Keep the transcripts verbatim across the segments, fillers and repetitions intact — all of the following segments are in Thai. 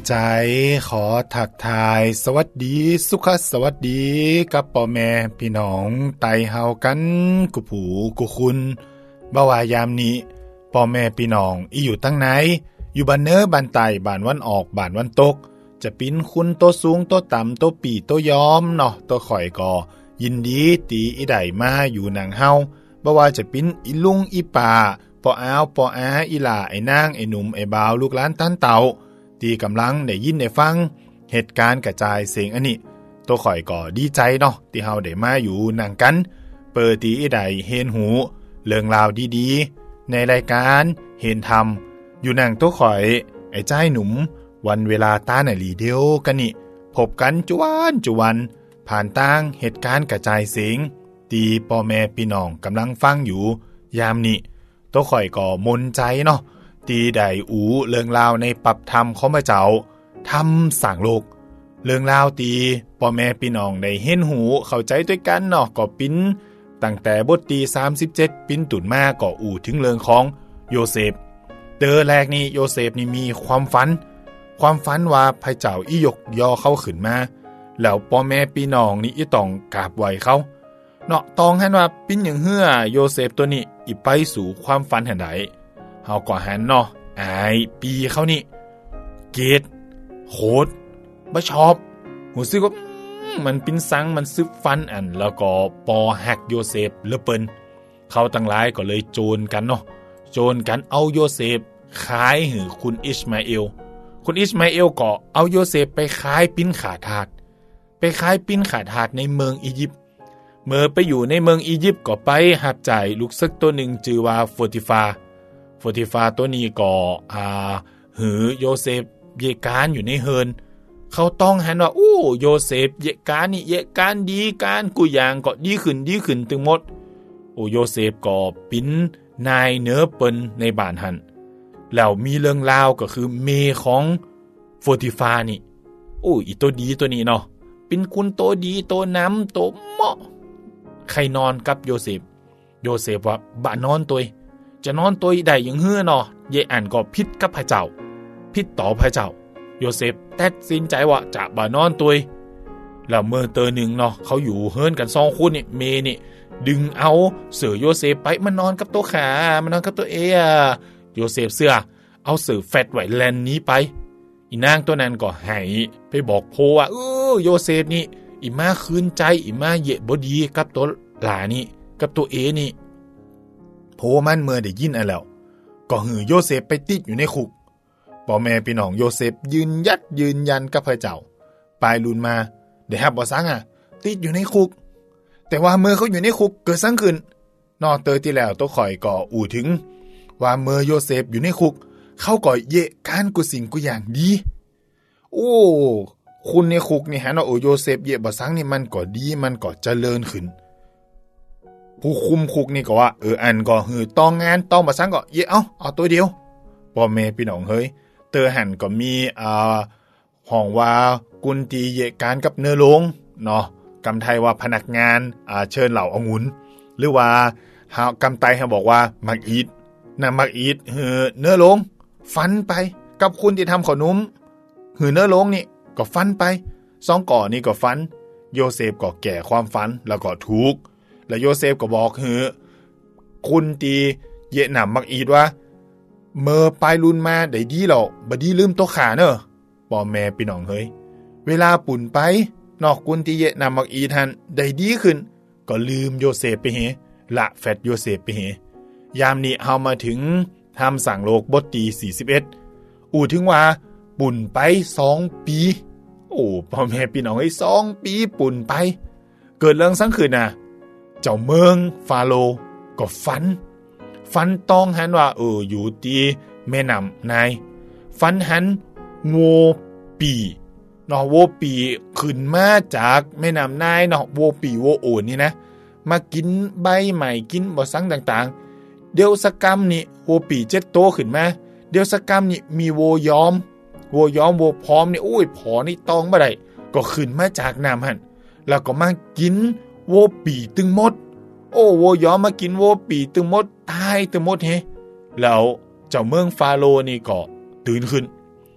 ใจขอทักทายสวัสดีสุขสวัสดีกับพ่อแม่พี่น้องไตเฮากันกุผูกุคุณบ่ว่ายามนี้พ่อแม่พี่น้องอีอยู่ตั้งไหนอยู่บ้านเน้อบ้านใต้บ้านวันออกบ้านวันตกจะปิ้นคุณโตสูงโตต่ำโตปี่โตยอมเนาะโตข่อยก็ยินดีตีอีใดมาอยู่นางเฮาบ่ว่าจะปิ้นอีลุงอีป่าปออ้าวปออาอีหล่าไอ้นางไอ้หนุ่มไอ้บ่าวลูกหลานต้านเต่าที่กำลังได้ยินได้ฟังเหตุการณ์กระจายเสียงอันนี้ตัวข่อยก็ดีใจเนาะที่เฮาได้มาอยู่นางกันเปิดตีอีใดเห็นหูเรื่องราวดีๆในรายการเห็นธรรมอยู่นางตัวข่อยไอ้ใจหนุ่มวันเวลาตาหน่ะลีเดียวกันนี่พบกันจวนจวนผ่านต่างเหตุการณ์กระจายเสียงที่พ่อแม่พี่น้องกำลังฟังอยู่ยามนี้ตัวข่อยก็มนใจเนาะตีได้อูเรื่องราวในปรับธรรมของพระเจ้าธรรมสร้างโลกเรื่องราวตีพ่อแม่พี่น้องได้เห็นหูเข้าใจด้วยกันเนาะก็ปิ้นตั้งแต่บทที่สามสิบเจ็ดปิ้นตุ่นมาก็อูถึงเรื่องของโยเซฟเตอแรกนี่โยเซฟนี่มีความฝันความฝันว่าพระเจ้าอียกยอเข้าขึ้นมาแล้วพ่อแม่พี่น้องนี่อีต้องกราบไหว้เขาเนาะตองหันว่าปิ้นอย่างเฮือโยเซฟตัวนี้อีไปสู่ความฝันหันใดเฮาก็หันเนาะอายปีเขานี่เกตโคตรบ่ชอบหูซึกว่ามันปิ้นสังมันซึบฟันอันแล้วก็ปอหักโยเซฟเหลือเปิ้นเขาตั้งหลายก็เลยโจรกันเนาะโจรกันเอาโยเซฟขายให้คุณอิชมาเอลคุณอิชมาเอลก็เอาโยเซฟไปขายปิ้นขาทาสไปขายปิ้นขาทาสในเมืองอียิปต์เมื่อไปอยู่ในเมืองอียิปต์ก็ไปหับจ่ายลูกศึกตัวหนึ่งชื่อว่าโฟติฟาโฟติฟาตัวนี้ก็อ่าหือโยเซฟเยการอยู่ในเฮินเขาต้องหันว่าอู้โยเซฟเยการนี่เยการดีการกูอย่างก็ดีขึ้นดีขึ้นตึงหมดโอ้โยเซฟก็ปิ้นนายเนื้อเปิ้นในบ้านหันแล้วมีเรื่องราวก็คือเมของโฟติฟานี่โอ้อีตัวดีตัวนี้เนาะเป็นคุณโตดีโตน้ำโตเหมาะใครนอนกับโยเซฟโยเซฟว่าบ่นอนตัวจะนอนตัวได้อย่างเฮือเนาะเยอันก็ผิดกับพระเจ้าผิดต่อพระเจ้าโยเซฟตัดสินใจว่าจะบ่นอนตัวแล้วเมื่อเตอหนึ่งเนาะเขาอยู่เฮิรนกันสองคนนี่เมนี่ดึงเอาเสือโยเซฟไปมานอนกับตัวขามันนอนกับตัวเอโยเซฟเสื้อเอาเสือแฟตไว้แลนนี้ไปอีนางตัวนั้นก็หายไปบอกโพว่าเออโยเซฟนี่อีมาคืนใจอีมาเยะบ่ดีกับตัวหลานี่กับตัวเอนี่โพมันเมื่อได้ยินอ่ะแล้วก็หือโยเซฟไปติดอยู่ในคุกพ่อแม่พี่น้องโยเซฟยืนยัดยืนยันกับพระเจ้าปลายลุนมาได้รับบ่ซังอ่ะติดอยู่ในคุกแต่ว่าเมื่อเขาอยู่ในคุกเกิดซังขึ้นนอเตอที่แล้วตัวข่อยก็อู่ถึงว่าเมื่อโยเซฟอยู่ในคุกเขาก็เยะการกุสิ่งกุอย่างดีโอ้คุณในคุกนี่ฮะเนาะโอโยเซฟเยะบ่ซังนี่มันก็ดีมันก็เจริญขึ้นผู้คุมคุกนี่ก็ว่าเอออันก็หือต้องงานต้องบ่ซังก็เยะเอาเอาตัวเดียวพ่อแม่พี่น้องเฮ้ยเตอหันก็มีอ่าห้องว่ากุนตีเยะการกับเนื้อลงเนาะกำไทยว่าพนักงานอ่าเชิญเหล่าองุ่นหรือว่าเฮากำไตเฮาบอกว่ามักอีทน่ะมักอีทเฮือเนื้อลงฟันไปกับคุณที่ทำขนมหือเนื้อลงนี่ก็ฟันไปสองก่อนี่ก็ฟันโยเซฟก็แก่ความฝันแล้วก็ทุกข์แล้วโยเซฟก็บอกหือคุณตีเยะหนำมักอีทว่าเมื่อปลายรุ่นมาได้ดีแล้วบ่ดีลืมตัวขาเนอะพ่อแม่พี่น้องเฮ้ยเวลาปุ่นไปนอกกุนติเยะนำมักอีทันได้ดีขึ้นก็ลืมโยเซฟไปเหละแฟดโยเซฟไปเหยามนี้เฮามาถึงทำสั่งโลกบทที่สี่สิบเอ็ดอู่ถึงว่าปุ่นไปสองปีโอ้พ่อแม่พี่น้องเอ้ยสองปีปุ่นไปเกิดเรื่องสังคืนน่ะเจ้าเมืองฟาโรห์ก็ฝันฝันต้องหันว่าเอออยู่ที่แม่น้ำนายฝันหันโวปีเนาะโวปีขึ้นมาจากแม่น้ำนายเนาะโวปีโวโอนนี่นะมากินใบใหม่กินบ่ซังต่างๆเดี๋ยวสกรรมนี่โวปีเจ็ดโตขึ้นมาเดี๋ยวสกรรมนี่มีโวยอมโวยอมโวพร้อมนี่โอ้ยพอนี่ตองบ่ได้ก็ขึ้นมาจากน้ำหั่นแล้วก็มากินโวปีตึงหมดโอ้โวยอมมากินโวปีตึงหมดตายตึงหมดเฮแล้วเจ้าเมืองฟาโรห์นี่ก็ตื่นขึ้น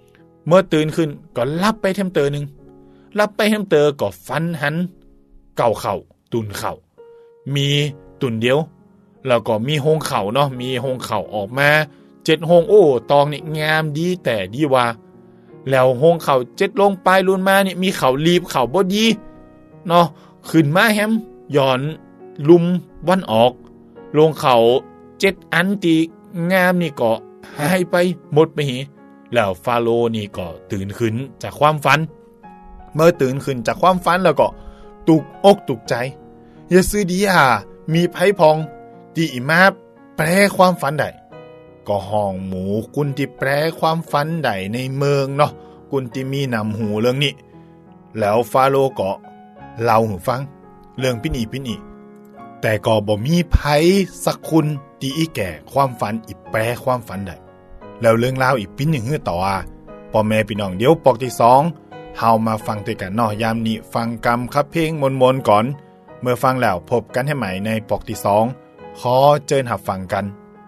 เมื่อตื่นขึ้นก็ลับไปเทมเตอนึงลับไปเทมเตอก็ฟันหันเก่าเข่าตุนเข่ามีตุนเดียวแล้วก็มีโฮงเข่าเนาะมีโฮงเข่าออกมาเจ็ดโฮงโอ้ตองนี่งามดีแต่ดีว่าแล้วโฮงเข่าเจ็ดลงปลายลุนมานี่มีเข่ารีบเข่าบ่ดีเนาะขึ้นมาแฮมย้อนลุมวันออกลงเข่าเจ็ดอันตีงามนี่ก็หายไปหมดไปหีแล้วฟาโรห์นี่ก็ตื่นขึ้นจากความฝันเมื่อตื่นขึ้นจากความฝันแล้วก็ตุกอกตุกใจอย่าซื้อดีอ่ะมีไผพองที่อิมาแปลความฝันได้ก็ห้องหมูกุนที่แปลความฝันได้ในเมืองเนาะกุนที่มีนำหูเรื่องนี้แล้วฟาโรห์ก็เล่าให้ฟังเรื่องพินีพินีแต่ก็บ่มีไผสักคนที่อีแก่ความฝันอีแปลความฝันได้แล้วเรื่องราวอีกปิ้นหนึ่งฮื้อต่ออ่ะพ่อแม่พี่น้องเดี๋ยวปอกที่สองเฮามาฟังด้วยกันเนาะยามนี้ฟังกรรมครับเพลงมนๆก่อนเมื่อฟังแล้วพบกันให้ใหม่ในปอกที่สองขอเชิญรับฟังกัน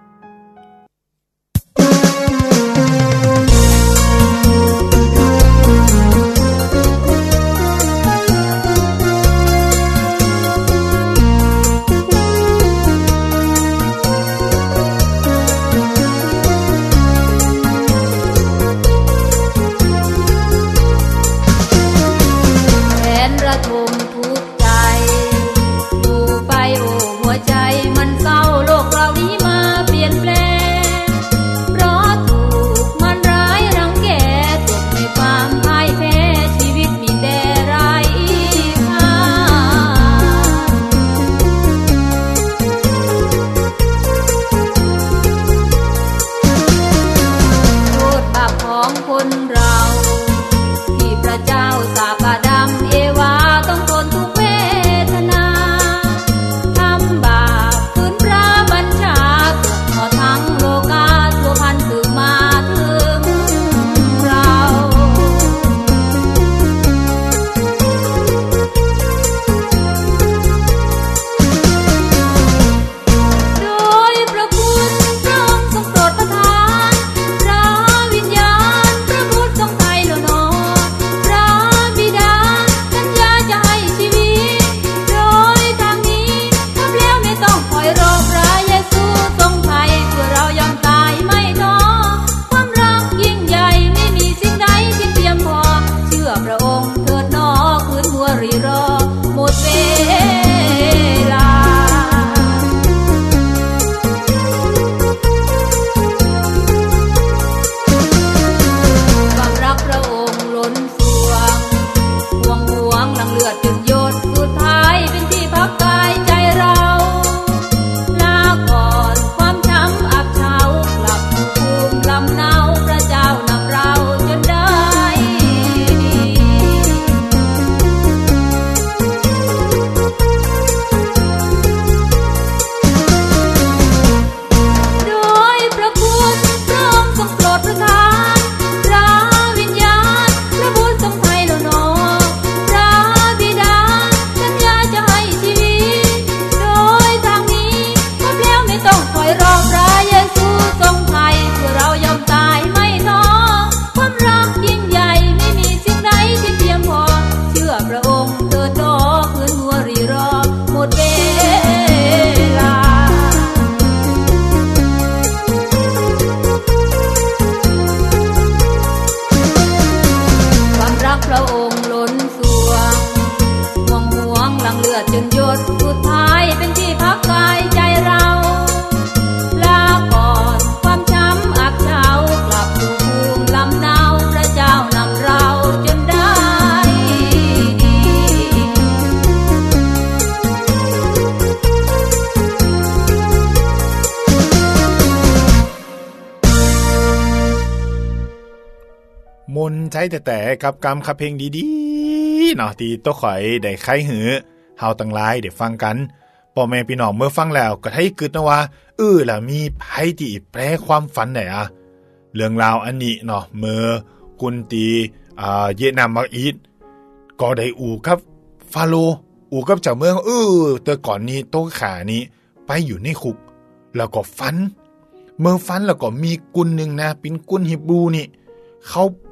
มนใช้แต่แต่กับกรรมคับเพลงดีๆเนาะที่ตัวข่อยได้ไขหือเฮาตั้งหลายได้ฟังกันพ่อแม่พี่น้องเมื่อฟังแล้วก็ให้กึดนะว่าเออล่ะมีไผที่แปลความฝันได้อ่ะเรื่องราวอันนี้เนาะเมื่อกุนตีอ่าเยนามักอีดก็ได้อู่ครับฟาโรห์อู่กับเจ้าเมืองเออแต่ก่อนนี้โตขานี้ไปอยู่ในคุกแล้วก็ฝันเมื่อฝันแล้วก็มีกุนนึงนะเป็นกุนฮิบรูนี่เขา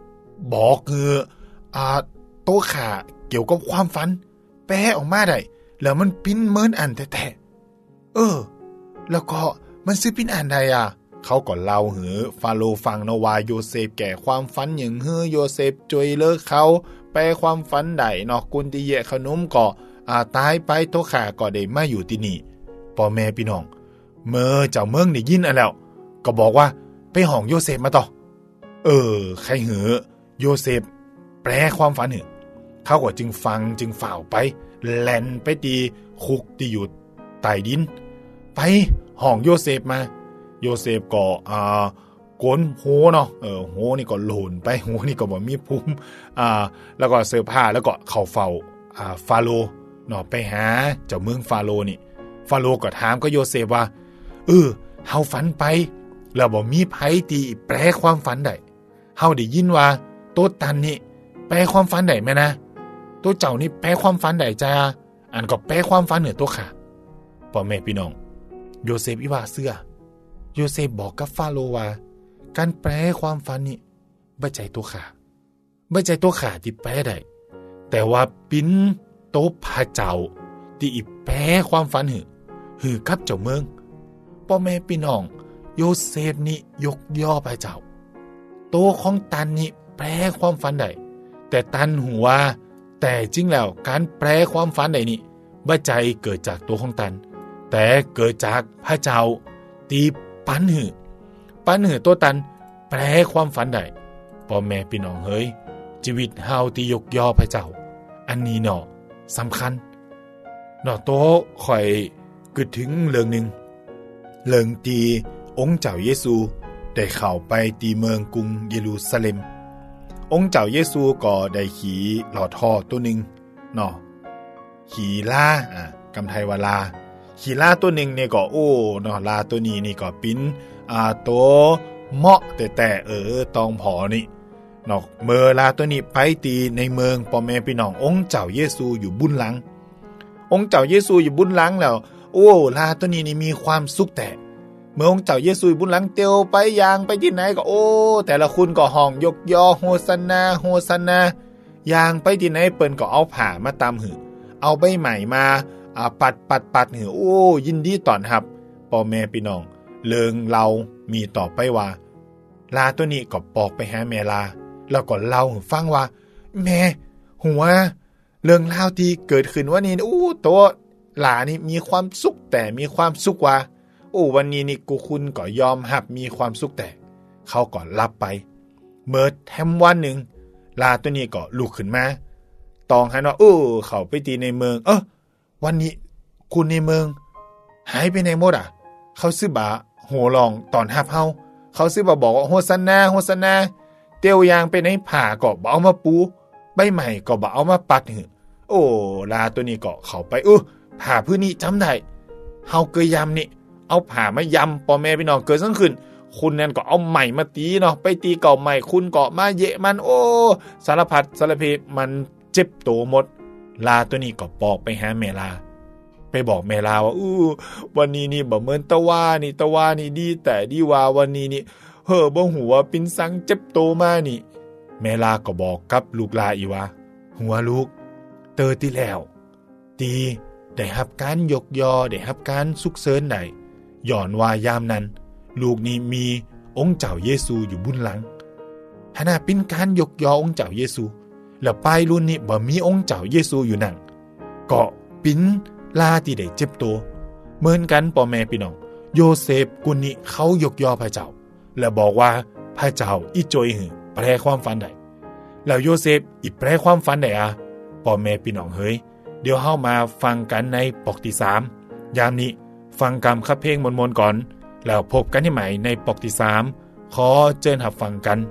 บอกคืออ่าโตขาเกี่ยวกับความฝันแปลออกมาได้แล้วมันปิ้นเหมือนอันแท้ๆเออแล้วก็มันซื้อปิ้นอันใดอ่ะเขาก็เล่าหือฟาโรห์ฟังนะว่าโยเซฟแก่ความฝันหยังฮือโยเซฟจวยเลิกเขาแปลความฝันได้เนาะกุนติเยขนมก็อ่าตายไปโตขาก็ได้มาอยู่ที่นี่พ่อแม่พี่น้องเมื่อเจ้าเมืองได้ยินอันแล้วก็บอกว่าไปห้องโยเซฟมาต่อเออใครหือโยเซฟแปลความฝันหือเขาก็จึงฟังจึงฝ่าวไปแล่นไปตีคุกที่อยู่ใต้ดินไปห้องโยเซฟมาโยเซฟก็อ่าโกนโหเนาะเออโหนี่ก็โหลนไปโหนี่ก็บ่มีภูมิอ่าแล้วก็เสื้อผ้าแล้วก็เข้าเฝ้าอ่าฟาโรห์เนาะไปหาเจ้าเมืองฟาโรห์นี่ฟาโรห์ก็ถามก็โยเซฟว่าเออเฮาฝันไปแล้วบ่มีไผตีแปลความฝันได้เฮาได้ยินว่าโตตันนี่แปลความฝันได้แม่นะตัวเจ้านี่แปลความฝันได้จ้าอันก็แปลความฝันเหนือตัวข้าพ่อแม่พี่น้องโยเซฟอีว่าเสื้อโยเซฟบอกกับฟาโรห์ว่าการแปลความฝันนี่บ่ใจตัวข้าบ่ใจตัวข้าที่แปลได้แต่ว่าปิ้นโตพระเจ้าที่อีแปลความฝันหือหือกับเจ้าเมืองพ่อแม่พี่น้องโยเซฟนี่ยกย่อพระเจ้าโตของตันนี่แปลความฝันได้แต่ตันหัวแต่จริงแล้วการแปลความฝันใดนี่บ่ใจเกิดจากตัวของตันแต่เกิดจากพระเจ้าตีปันหือปันหือตัวตันแปลความฝันได้พ่อแม่พี่น้องเฮ้ยชีวิตเฮาที่ยกย่อพระเจ้าอันนี้เนาะสำคัญเนาะโตข่อยกึดถึงเรื่องนึงเรื่องตีองค์เจ้าเยซูได้เข้าไปตีเมืองกรุงเยรูซาเล็มองค์เจ้าเยซูก็ได้ขี่หลอดท่อตัวหนึ่งเนาะขี่ลาอ่ะกำไทวาลาขี่ลาตัวหนึ่งเนี่ยก็โอ้เนาะลาตัวนี้นี่ก็ปิ้นอ่าตัวเหมาะแต่แต่เออตองผอนี่เนาะเมื่อลาตัวนี้ไปตีในเมืองพ่อแม่พี่น้ององค์เจ้าเยซูอยู่บุญหลังองค์เจ้าเยซูอยู่บุญหลังแล้วโอ้ลาตัวนี้นี่มีความสุขแต่เมื่อองค์เจ้าเยซูบุญหลังเตียวไปยางไปที่ไหนก็โอ้แต่ละคุณก็ห้องยกยอโฮซานาโฮซานายางไปที่ไหนเปิ้นก็เอาผ้ามาตามหือเอาใบใหม่มาอ่าปัดปัดปัดหือโอ้ยินดีต้อนรับพ่อแม่พี่น้องเลิงเรามีต่อไปว่าลาตัวนี้ก็ปอกไปหาแม่ลาแล้วก็เล่าให้ฟังว่าแม่หัวเรื่องราวที่เกิดขึ้นว่านี่อู้ตัวหลานี่มีความสุขแต่มีความสุขว่าโอ้วันนี้นี่กูคุณก็ยอมรับมีความสุขแต่เขาก็รับไปเมื่อแถมวันหนึ่งลาตัวนี้ก็ลุกขึ้นมาตองหันว่าเออเขาไปตีในเมืองเออวันนี้คุณในเมืองหายไปไหนหมดอ่ะเขาซื้อบาโหลองตอนหับเฮาเขาซื้อบาบอกว่าโฮซานาโฮซานาเตียวยางไปในผ่าก็บ่เอามาปูใบใหม่ก็บ่เอามาปัดหือโอ้ลาตัวนี้ก็เข้าไปเออผ่าพื้นนี้จำได้เฮาเคยยำนี่เอาผ่ามายำพ่อแม่พี่น้องเกิดซั่นขึ้นคุณนั่นก็เอาใหม่มาตีเนาะไปตีเก่าใหม่คุณก็มาเยะมันโอ้สารพัดสารเพมันเจ็บโตหมดลาตัวนี้ก็ปอกไปหาแม่ลาไปบอกแม่ลาว่าอู้วันนี้นี่บ่เหมือนตะว่านี่ตะว่านี่ดีแต่ดีว่าวันนี้นี่เฮ้อบ่หัวปินสังเจ็บโตมานี่แม่ลาก็บอกกับลูกลาอีว่าหัวลูกเตอที่แล้วตีได้รับการยกยอได้รับการสุขเสริญได้ย้อนว่ายามนั้นลูกนี้มีองค์เจ้าเยซูอยู่บุญหลังหาเป็นการยกยอองค์เจ้าเยซูแล้วปลายรุ่นนี้บ่มีองค์เจ้าเยซูอยู่นั่นก็ปิ้นลาที่ได้เจ็บตัวเหมือนกันพ่อแม่พี่น้องโยเซฟกุนนี้เขายกยอพระเจ้าและบอกว่าพระเจ้าอีจอยหือแปลความฝันได้แล้วโยเซฟอีแปลความฝันได้อ่ะพ่อแม่พี่น้องเฮ้ยเดี๋ยวเฮามาฟังกันในปกที่สามยามนี้ฟังกรรมคับเพลงมนๆก่อนแล้วพบกันที่ใหม่ในปกที่สามขอเชิญรับฟังกัน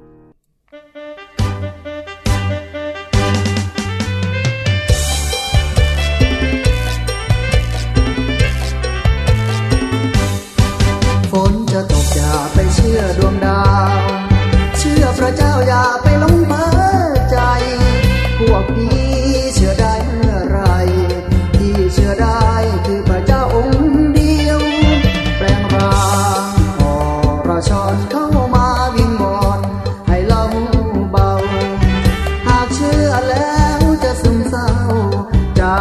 ฝนจะตกอย่าไปเชื่อดวงดาวเชื่อพระเจ้าอย่าไปหลงเพ้อใจพวกพี่เชื่อได้เมื่อไรที่เชื่อได้คือพระเจ้าองค์เดียวแปลงร่างอรชรเข้ามาวิงวอน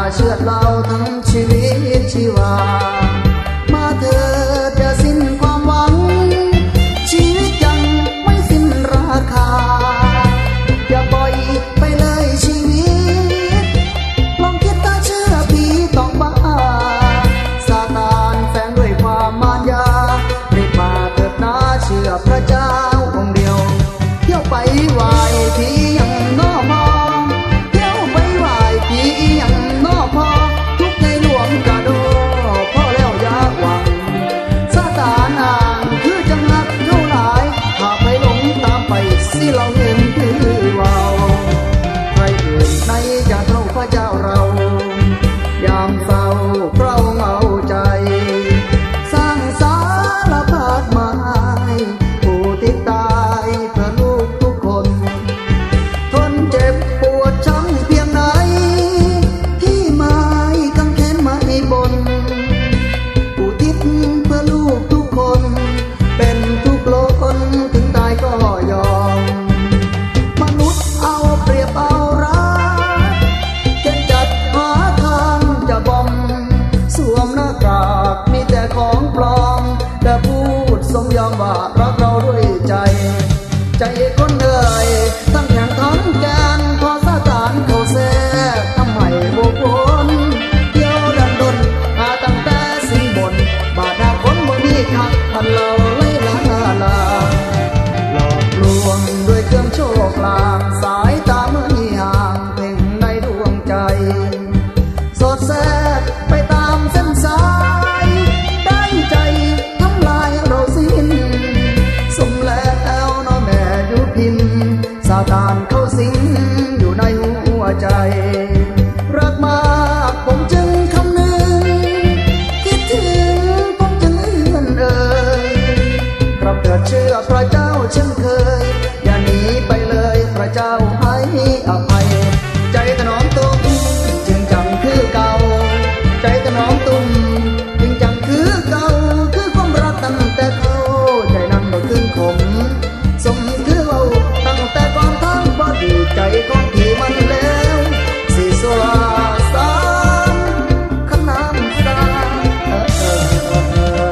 เชือดเราทั้งชีวิตชีวามาเถิดอย่าสิ้นความหวังชีวิตยังไม่สิ้นราคาอย่าปล่อยไปเลยชีวิตลองคิดถ้าเชื่อผีต้องบ้าซาตานแฝงด้วยความมารยารีบมาเถิดนะเชื่อพระเจ้าองค์เดียวเที่ยวไปไหว้ผียังน้อมอเที่ยวไปไหว้ผียังน้อพอทุกในหลวงกระโดพอแล้วอย่าหวังซาตานอ่างคือจังหักเท่าหลายถ้าไปหลงตามไปสิเราเห็นคือวาวใครอื่นในจะเท่าพระเจ้าเรายามเศร้าเราเหงาใจสร้างสารพัดไม้ผู้ที่ตายเพื่อลูกทุกคนทนเจ็บปวดช้ำเพียงไหนที่ไม้กางแขนไม้บนผู้ทิศเพื่อลูกทุกคนเป็นทุกล้นถึงตายก็ยอมมนุษย์เอาเปรียบเอารักจะจัดหาทางจะบอมสวมหน้ากากมีแต่ของปลอมแต่พูดสมยอมว่ารักเราด้วยใจใจคนเอ่ยทั้งแข่งทั้งแกนพอซาตานเข้าแทรกทำให้โบกวนเที่ยวดันดนหาตั้งแต่สิ่งบนบาดาคนบ่มีคักพันเราเลยลาลาหลอกลวงด้วยเครื่องโชคลางสายตาเมื่อห่างเพ่งในดวงใจสอดแทรกไปตามเส้นสายได้ใจทำลายเราสิ้นสมแล้วน้อแม่อยู่พินซาตานเข้าสิงอยู่ในหัวใจรักมากผมจึงคำนึงคิดถึงผมจึงเอื้อนเอ่ยรับเถิดเชื่อพระเจ้าเช่นเคยอย่าหนีไปเลยพระเจ้าให้อภัยใจถนอมตุ้มจึงจังคือเก่าใจถนอมตุ้มจึงจังคือเก่าคือความรักตั้งแต่เขาใจนั้นบ่ขึ้นขมสมคือเอาตั้งแต่ก่อนทางบ่ดีใจของที่มันแล้วสิสวาสามขนามสาเออเออเออเออ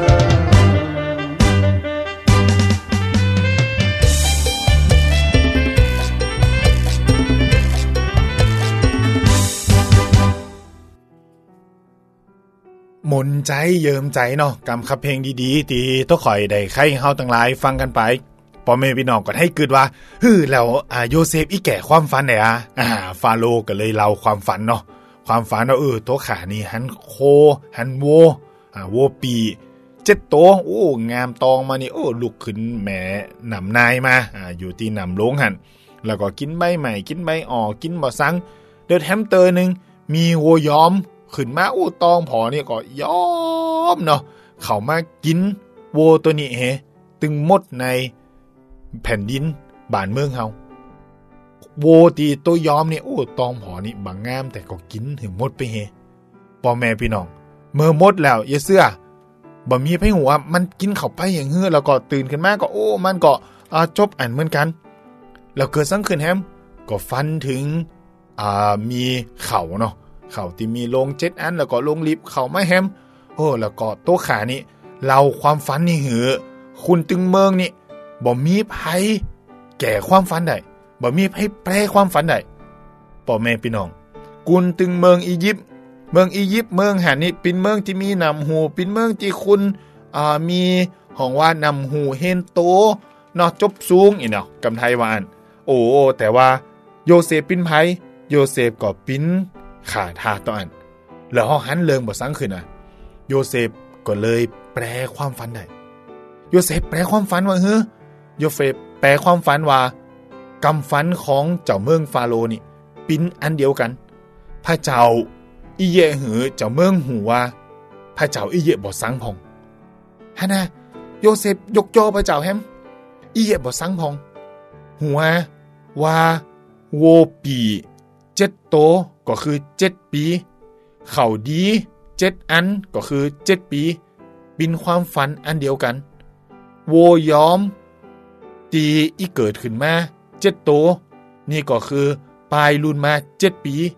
หมุนใจเยิมใจเนาะกำคับเพลงดีๆตีต้องคอยได้ใครเฮาตั้งหลายฟังกันไปพ่อแม่พี่น้องก็ให้คิดว่าฮึแล้วอ่าโยเซฟอีแก่ความฝันได้อ่ะอ่าฟาโรห์ก็เลยเล่าความฝันเนาะความฝันว่าเออตัวขานี่หันโคหันโวอ่าโวปีเจ็ดตัวโอ้งามตองมานี่โอ้ลุกขึ้นแหมหนำนายมาอ่าอยู่ที่หนำโลงหั่นแล้วก็กินใบใหม่กินใบอ่อกินบ่ซังเดินแฮมสเตอร์นึงมีโวยอมขึ้นมาโอ้ตองพอนี่ก็ยอมเนาะเข้ามากินโวตัวนี้เฮตึงหมดในแผ่นดินบ้านเมืองเฮาโวตีตัวยอมนี่โอ้ตองพอนี่บางงามแต่ก็กินถึงหมดไปเฮพ่อแม่พี่น้องเมื่อหมดแล้วอย่าเสื้อบ่มีไผหัวมันกินเข้าไปอย่างเฮือแล้วก็ตื่นขึ้นมาก็โอ้มันก็อ่าจบอันเหมือนกันแล้วเกิดสังขึ้นแฮมก็ฟันถึงอ่ามีเขาเนาะเขาที่มีโรงเจ็ดอันแล้วก็โรงลิฟต์เขาไม่แฮมโอ้แล้วก็โต๊ะขานี่เราความฝันนี่หือคุณตึงเมืองนี่บ่มีไผแก่ความฝันได้บ่มีไผแปลความฝันได้พ่อแม่พี่น้องกุนตึงเมืองอียิปต์เมืองอียิปต์เมืองหันนี่เป็นเมืองที่มีน้ำหูเป็นเมืองที่คุณอ่ามีห้องว่าน้ำหูเห็นโตเนาะจบสูงอีเนาะกำไทยว่าอันโอ้แต่ว่าโยเซฟเป็นไผโยเซฟก็เป็นขาทาตอนแล้วเฮาหันเลิงบ่ซังขึ้นน่ะโยเซฟก็เลยแปลความฝันได้โยเซฟแปลความฝันว่าเฮ้อโยเซฟแปลความฝันว่ากำฝันของเจ้าเมืองฟาโรห์นี่เป็นอันเดียวกันพระเจ้าอีเยหือเจ้าเมืองหูว่าพระเจ้าอีเยบ่ซังพองหั่นน่ะโยเซฟยกย่อพระเจ้าแฮมอีเยบ่ซังพองหัวว่าโวปีเจ็ดโตก็คือเจ็ดปีเข้าดีเจ็ดอันก็คือเจ็ดปีเป็นความฝันอันเดียวกันโวยอมตีอีเกิดขึ้นมาเจ็ดโตนี่ก็คือปลายรุ่นมาเจ็ดปี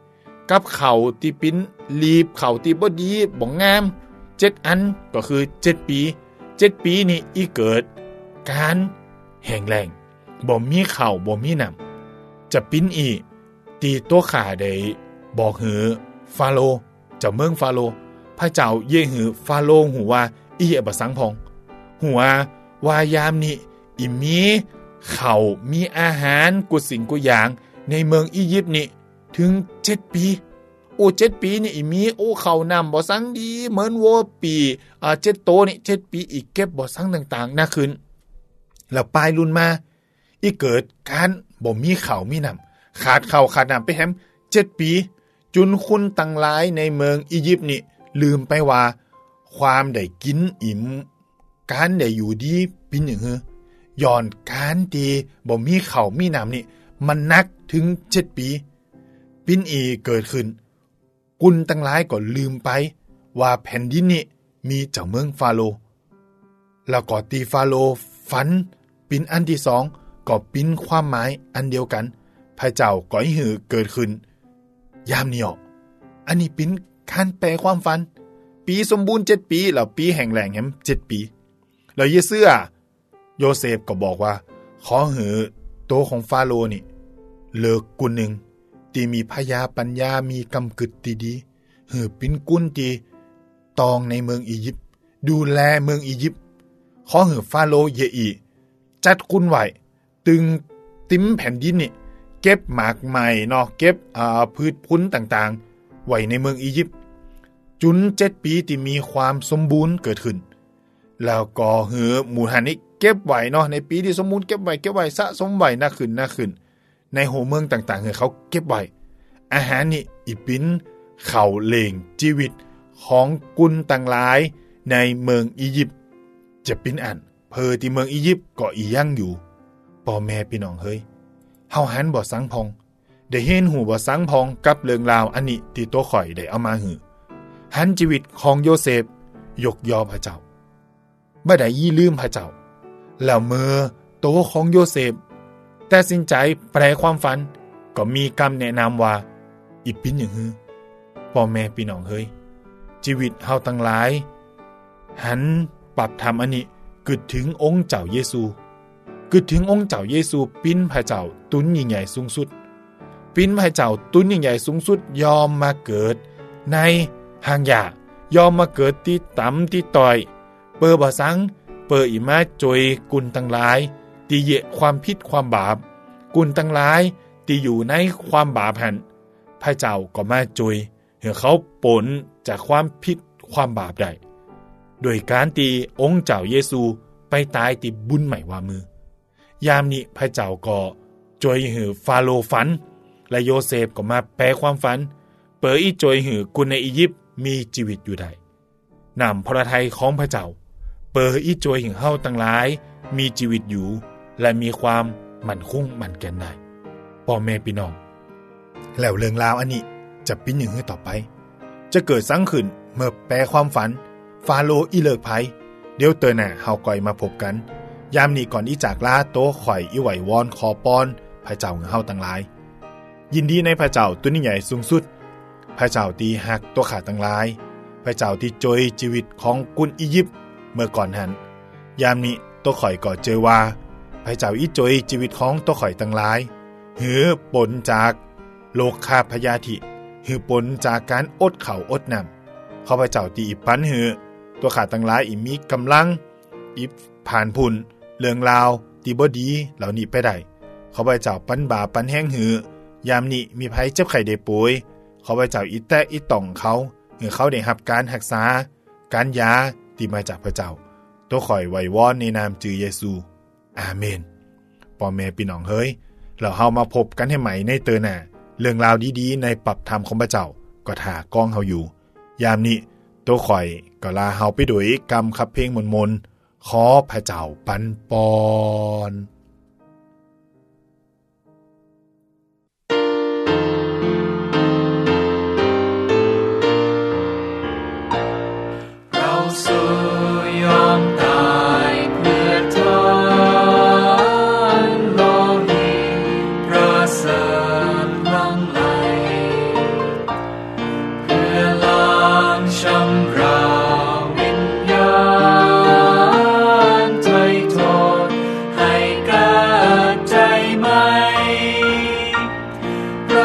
กับเขาที่ปิ้นลีบเขาที่บ่ดีบ่งามเจ็ดอันก็คือเจ็ดปีเจ็ดปีนี่อีเกิดการแห้งแล้งบ่มีข้าวบ่มีน้ำจะปิ้นอีตีตัวขาได้บอกหือฟาโรห์เจ้าเมืองฟาโรห์พระเจ้าเย่หือฟาโรห์หูว่าอีเอบ่สังพองหูว่าว่ายามนี้อีมีข้าวมีอาหารกุสิ่งกุอย่างในเมืองอียิปต์นี่ถึงเจ็ดปีโอ้เจ็ดปีนี่อีมีโอ้ข้าวน้ำบ่สังดีเหมือนวัวปีอ่าเจ็ดโตนี่เจ็ดปีอีกเก็บบ่สังต่างๆน่าขึ้นแล้วปลายรุ่นมาอีเกิดการบ่มีข้าวมีน้ำขาดข้าวขาดน้ำไปแฮมเจ็ดปีจุนคุณตังหลายในเมืองอียิปต์นี่ลืมไปว่าความได้กินอิ่มการได้อยู่ดีเป็นอย่างหือย้อนการที่บ่มีข้าวมีน้ำนี่มันนักถึงเจ็ดปีปินอีเกิดขึ้นกุนตังหลายก็ลืมไปว่าแผ่นดินนี้มีเจ้าเมืองฟาโรห์แล้วก็ตีฟาโรห์ฝันปินอันที่สองก็ปินความหมายอันเดียวกันพระเจ้าก็ให้หือเกิดขึ้นยามนี้อันนี้ปินการแปลความฝันปีสมบูรณ์เจ็ดปีแล้วปีแห่งแหล่งแฮมเจ็ดปีแล้วเยเสื้อโยเซฟก็บอกว่าขอหือโตของฟาโรห์นี่เลิกกุนหนึ่งที่มีพยาปัญญามีกำกึดดีๆหือปินกุนที่ตองในเมืองอียิปต์ดูแลเมืองอียิปต์ขอหือฟาโรห์เยอีจัดกุนไว้ตึงติ้มแผ่นดินนี่เก็บหมากใหม่เนาะเก็บอ่าพืชพุ้นต่างๆไว้ในเมืองอียิปต์จุนเจ็ดปีที่มีความสมบูรณ์เกิดขึ้นแล้วก็หือหมู่หันนี้เก็บไว้เนาะในปีที่สมบูรณ์เก็บไว้เก็บไว้สะสมไว้น่าขึ้นน่าขึ้นในโหเมืองต่างๆเขาเก็บไว้อาหารนี่อีปิ้นเข่าเลงชีวิตของกุนต่างหลายในเมืองอียิปต์จะปิ้นอันเพอที่เมืองอียิปต์ก็อียั่งอยู่พ่อแม่พี่น้องเฮ้ยเฮาหันบ่สังพองได้เห็นหูบ่สังพองกับเรื่องราวอันนี้ที่ตัวข่อยได้เอามาหือหันชีวิตของโยเซฟยกยอพระเจ้าบ่ได้ยี่ลืมพระเจ้าแล้วเมื่อโตของโยเซฟแต่สินใจแปลความฝันก็มีคำแนะนำว่าอีปิ้นอย่างฮือพ่อแม่พี่น้องเฮ้ยชีวิตเฮาทั้งหลายหันปรับทำอันนี้กึดถึงองค์เจ้าเยซูกึดถึงองค์เจ้าเยซูปิ้นพระเจ้าตุนยิ่งใหญ่สูงสุดปิ้นพระเจ้าตุนยิ่งใหญ่สูงสุดยอมมาเกิดในหางยายอมมาเกิดที่ต่ำที่ต่อยเปิดบ่สังเปิดอีมาจอยกุนทั้งหลายที่เยความผิดความบาปกุนทั้งหลายที่อยู่ในความบาปหันพระเจ้าก็มาจอยให้เขาปลนจากความผิดความบาปได้โดยการที่องค์เจ้าเยซูไปตายที่บุญใหม่ว่ามือยามนี้พระเจ้าก็จอยให้ฟาโรห์ฝันและโยเซฟก็มาแปลความฝันเปิดอีจอยให้กุนในอียิปต์มีชีวิตอยู่ได้นำพระทัยของพระเจ้าเปิดอีจอยให้เฮาทั้งหลายมีชีวิตอยู่และมีความมั่นคงมั่นแก่นได้พ่อแม่พี่น้องแล้วเรื่องราวอันนี้จะเป็นอย่างไรต่อไปจะเกิดสังขึ้นเมื่อแปลความฝันฟาโรห์อีเลิกภัยเดี๋ยวเตอหน้าเฮาก่อยมาพบกันยามนี้ก่อนที่จากลาโตข่อยอีไหววอนขอป้อนพระเจ้าของเฮาทั้งหลายยินดีในพระเจ้าตัวนี้ใหญ่สูงสุดพระเจ้าที่ฮักตัวขาทั้งหลายพระเจ้าที่จอยชีวิตของกุนอียิปต์เมื่อก่อนหันยามนี้ตัวข่อยก็เจอว่าพระเจ้าอีจอยชีวิตของตัวข่อยทั้งหลายหือปนจากโลกคาพยาธิหือปนจากการอดข้าวอดน้ำข้าพเจ้าที่อีปันหือตัวขาทั้งหลายอีมีกำลังอีผ่านพุ่นเรื่องราวที่บ่ดีเหล่านี้ไปได้ข้าพเจ้าปันบาปันแห้งหือยามนี้มีภัยเจ็บไข้ได้ป่วยข้าพเจ้าอีแตะอีต่องเขาหือเขาได้รับการรักษาการยาที่มาจากพระเจ้าตัวข่อยไหว้วอนในนามจื่อเยซูอาเมนพ่อแม่พี่น้องเฮ้ยเราเฮามาพบกันให้ใหม่ในเตอหน้าเรื่องราวดีๆในปรับธรรมของพระเจ้าก็ถ่ากล้องเฮาอยู่ยามนี้ตัวข่อยก็ลาเฮาไปด้วยกรรมคับเพลงมนๆขอพระเจ้าปันปอน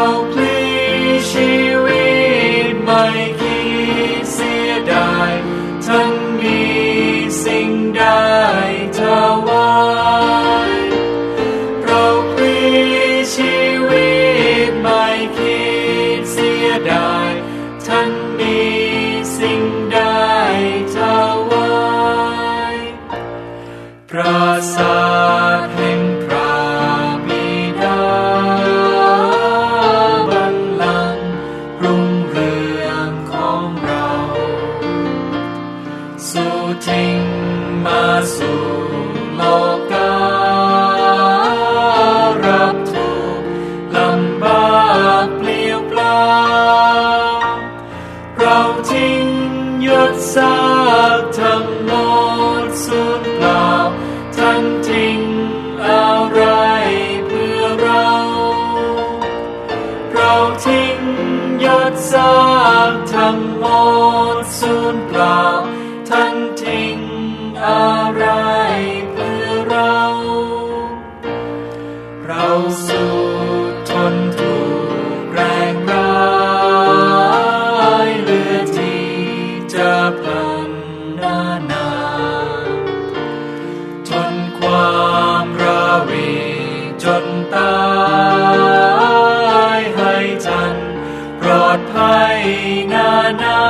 เราพลีชีวิตไม่คิดเสียดายทั้งมีสิ่งใดถวายเราพลีชีวิตไม่คิดเสียดายทั้งมีสิ่งใดถวายปราสาทแห่งพระบิดาบัลลังก์รุ่งเรืองของเราสู่ทิ้งมาสู่โลการับทุกข์ลำบากเปลี่ยวเปล่าเราทิ้งยศศักดิ์ทั้งหมดสูญเปล่าท่านทิ้งอะไรเพื่อเราเราทิ้งยศศักดิ์ทั้งหมดสูญเปล่าท่านทิ้งอะไรเพื่อเราเราสู้ทนทุกข์แรงร้ายเหลือที่จะพลันนานาทนความราวีจนตายให้ทันปลอดภัยนานา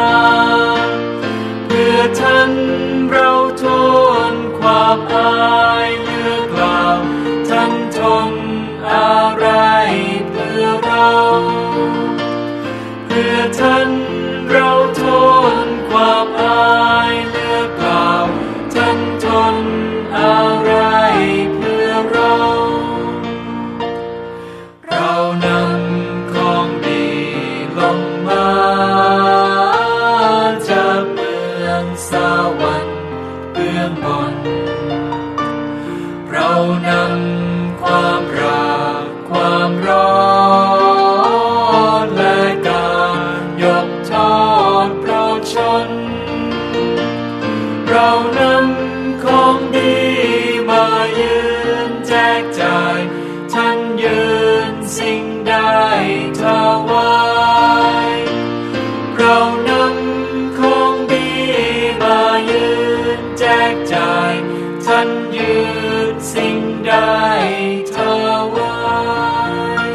เพื่อท่านเราทนความอายเลือกล่าวท่านทนอะไรเพื่อเราเพื่อท่านเราทนความอายเลือกล่าวท่านทนอะไรเพื่อเราเรานำของดีลงมาจากเมืองสวรรค์เบื้องบนเรานำความรักความร้อนและการยกโทษโปรดชนเรานำของดีมายืนแจกจ่ายท่านยืนสิ่งใดถวายเรานำของดีมายืนแจกจ่ายท่านยืนสิ่งใดถวาย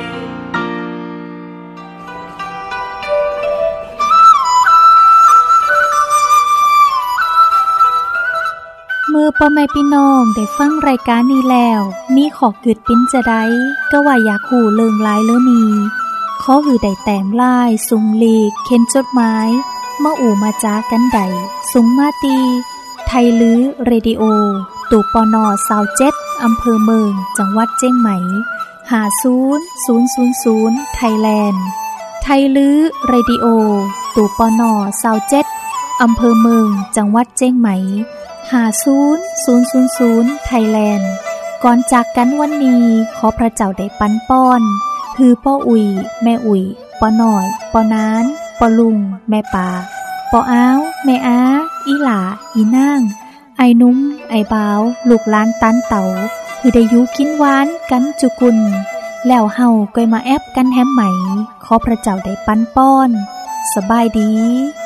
เมื่อพ่อแม่พี่น้องได้ฟังรายการนี้แล้วมีขอเกิดปิ้นจะได้ก็ว่าอยากหูเลิงหลายเลือนีขอหือได้แต้มลายสุงลีกเข็นจดหมายมาอู่มาจ้ากันใดสุงมาตีไทยลื้อเรดิโอตูปนอสาวเจ็ดอำเภอเมืองจังหวัดเจียงใหม่หาศูนย์ศูนย์ศูนย์ศูนย์ไทยแลนด์ไทยลื้อเรดิโอตูปนอสาวเจ็ดอำเภอเมืองจังหวัดเจียงใหม่หาศูนย์ศูนย์ศูนย์ศูนย์ไทยแลนด์ก่อนจากกันวันนี้ขอพระเจ้าได้ปันป้อนคือป้ออุ๋ยแม่อุ๋ยป้อน้อยป้อนานป้อลุงแม่ป่าป้ออ้าวแม่อาอีหล่าอีนางไอ้นุ่มไอ้บ่าวลูกหลานตันเต๋าคือได้อยู่กินหวานกันจุกุลแล้วเฮาก็มาแอบกันแฮมไหมขอพระเจ้าได้ปันป้อนสบายดี